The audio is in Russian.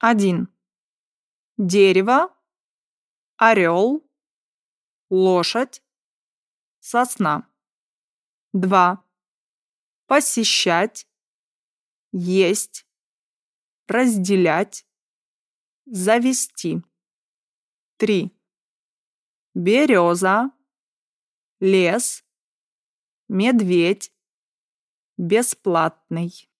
1. Дерево, орел, лошадь, сосна. 2. Посещать, есть, разделять, завести. 3. Береза, лес, медведь, бесплатный.